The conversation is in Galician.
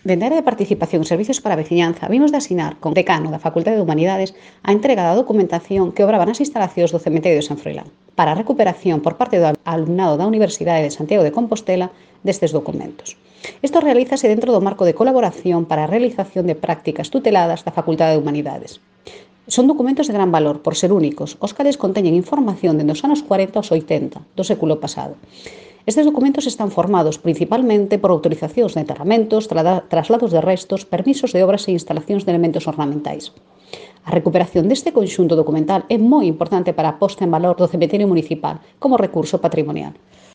Dende a área de participación e servizos para a veciñanza, vimos de asinar con o decano da Facultade de Humanidades a entrega da documentación que obraba nas instalacións do cemiterio de San Froilán, para a recuperación por parte do alumnado da Universidade de Santiago de Compostela destes documentos. Isto realízase dentro do marco de colaboración para a realización de prácticas tuteladas da Facultade de Humanidades. Son documentos de gran valor por ser únicos, os cales conteñen información dende os anos 40 aos 80 do século pasado. Estes documentos están formados principalmente por autorizacións de enterramentos, traslados de restos, permisos de obras e instalacións de elementos ornamentais. A recuperación deste conxunto documental é moi importante para a posta en valor do cemiterio municipal como recurso patrimonial.